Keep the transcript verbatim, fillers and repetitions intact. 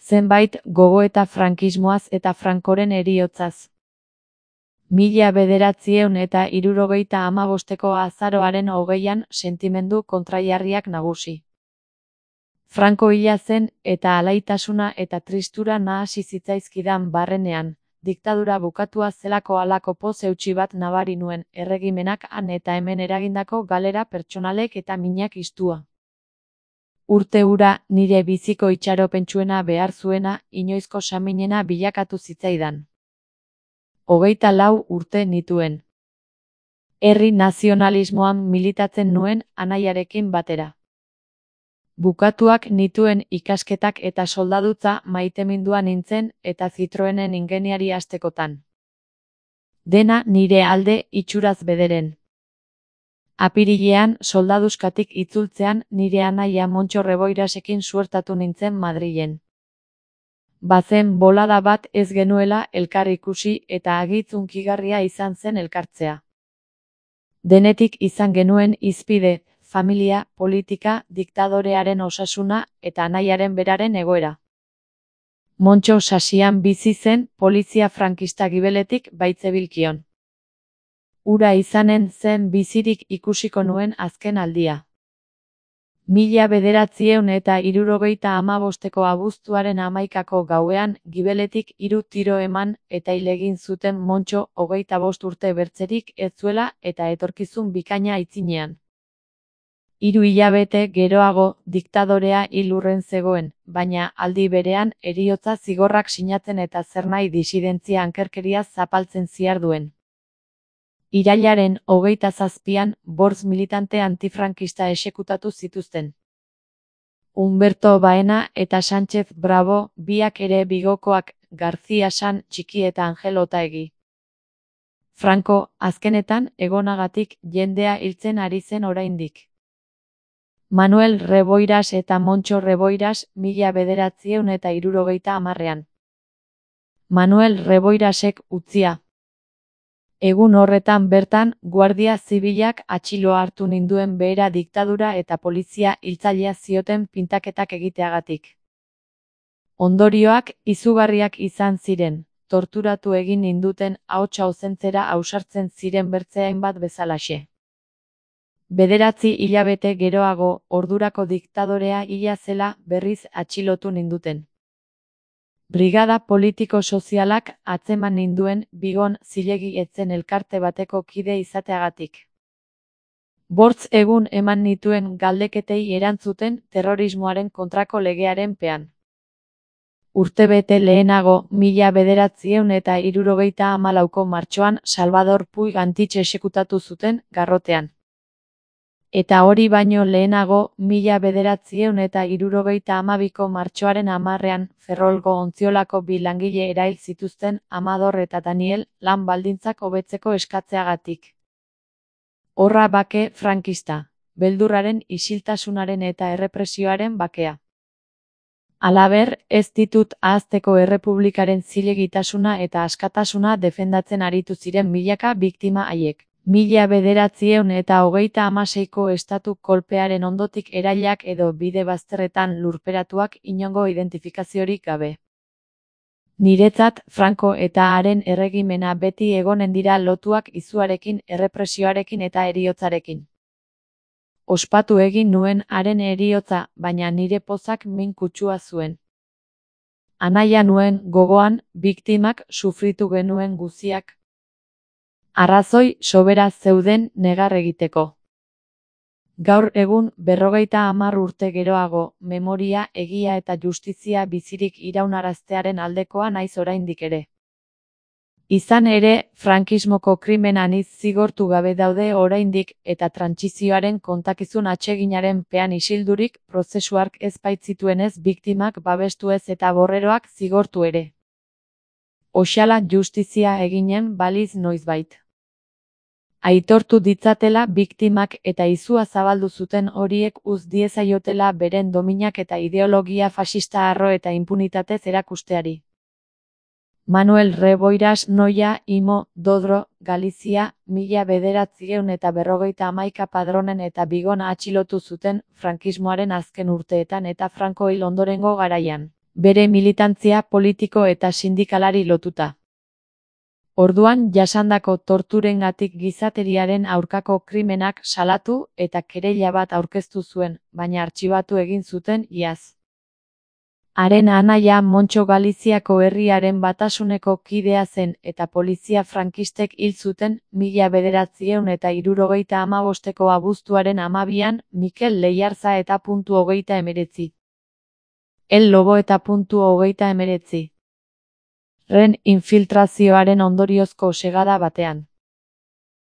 zenbait gogoeta frankismoaz eta Francoren heriotzaz. Mila bederatziehun eta hirurogeita hamabosteko azaroaren hogeian sentimendu kontrajarriak nagusi. Franco hila zen eta alaitasuna eta tristura nahasi zitzaizkidan barrenean, diktadura bukatua zelako halako poz eutsi bat nabari nuen, erregimenak han eta hemen eragindako galera pertsonalek eta minak istua. Urte hura nire biziko itxaropentsuena behar zuena, inoizko saminena bilakatu zitzaidan. Hogeita lau urte nituen. Herri nazionalismoan militatzen nuen anaiarekin batera. Bukatuak nituen ikasketak eta soldadutza maitemindua nintzen eta Citroenen ingeniari hastekotan. Dena nire alde itxuraz bederen. Apirilean soldaduskatik itzultzean nire anaia Montxo Reboirasekin suertatu nintzen Madrilen. Bazen bolada bat ez genuela elkar ikusi eta agitz hunkigarria izan zen elkartzea. Denetik izan genuen hizpide, familia, politika, diktadorearen osasuna eta anaiaren beraren egoera. Montxo sasian bizi zen polizia frankista gibeletik baitzebilkion. Ura izanen zen bizirik ikusiko nuen azken aldia. Mila bederatziehun eta hirurogeita hamabosteko abuztuaren hamaikako gauean gibeletik hiru tiro eman eta hil egin zuten Montxo hogeita bost urte bertzerik ez zuela eta etorkizun bikaina aitzinean. Hiru hilabete geroago diktadorea hil lurren zegoen, baina aldi berean heriotza zigorrak sinatzen eta zernahi disidentzia ankerkeria zapaltzen ziharduen. Irailaren hogeita zazpian bortz militante antifrankista exekutatu zituzten. Humberto Baena eta Sánchez Bravo, biak ere bigokoak, García San Txiki eta Angel Otaegi. Franco, azkenetan, egonagatik jendea hiltzen ari zen oraindik. Manuel Reboiras eta Montxo Reboiras, mila bederatziehun eta hirurogeita hamarrean. Manuel Reboirasek utzia. Egun horretan bertan, Guardia Zibilak atxiloa hartu ninduen behera diktadura eta polizia hiltzailea zioten pintaketak egiteagatik. Ondorioak izugarriak izan ziren, torturatu egin ninduten ahotsa ozentzera ausartzen ziren bertze hainbat bezalaxe. Bederatzi hilabete geroago, ordurako diktadorea hila zela berriz atxilotu ninduten. Brigada politiko-sozialak atzeman ninduen Bigon zilegi etzen elkarte bateko kide izateagatik. Bortz egun eman nituen galdeketei erantzuten terrorismoaren kontrako legearen pean. Urtebete lehenago, mila bederatziehun eta hirurogeita hamalauko martxoan Salvador Puig Antich exekutatu zuten Garrotean. Eta hori baino lehenago, mila bederatziehun eta hirurogeita hamabiko martxoaren hamarrean, Ferrolgo ontziolako bi langile erail zituzten Amador eta Daniel lan baldintzak hobetzeko eskatzeagatik. Horra bake frankista, beldurraren isiltasunaren eta errepresioaren bakea. Halaber, ez ditut ahazteko errepublikaren zilegitasuna eta askatasuna defendatzen aritu ziren milaka biktima haiek. Mila bederatziehun eta hogeita hamaseiko estatu kolpearen ondotik erailak edo bide bazterretan lurperatuak inongo identifikaziorik gabe. Niretzat, Franco eta haren erregimena beti egonen dira lotuak izuarekin, errepresioarekin eta heriotzarekin. Ospatu egin nuen haren heriotza, baina nire pozak min kutsua zuen. Anaia nuen gogoan, biktimak sufritu genuen guziak. Arrazoi sobera zeuden negar egiteko. Gaur egun berrogeita hamar urte geroago, memoria, egia eta justizia bizirik iraunaraztearen aldekoa naiz oraindik ere. Izan ere, frankismoko krimen anitz zigortu gabe daude oraindik eta trantsizioaren kontakizun atseginaren pean isildurik, prozesu hark ez baitzituenez biktimak babestu ez eta borreroak zigortu ere. Oxala justizia eginen baliz noizbait. Aitortu ditzatela biktimak eta izua zabaldu zuten horiek uz diezaiotela beren dominak eta ideologia fascista harro eta impunitatez erakusteari. Manuel Reboiras Noia, Imo, Dodro, Galizia, mila bederatziehun eta berrogeita hamaika Padronen eta Bigon atxilotu zuten frankismoaren azken urteetan eta Franco hil ondorengo garaian. bere militantzia politiko eta sindikalari lotuta. Orduan jasandako torturengatik gizateriaren aurkako krimenak salatu eta kereila bat aurkeztu zuen, baina artxibatu egin zuten iaz. Haren anaia Montxo Galiziako Herriaren Batasuneko kidea zen eta polizia frankistek hil zuten mila bederatziehun eta hirurogeita hamabosteko abuztuaren hamabian Mikel Leiarza eta puntu hogeita hemeretzi. El Lobo eta puntu hogeita hemeretzi. Ren infiltrazioaren ondoriozko segada batean.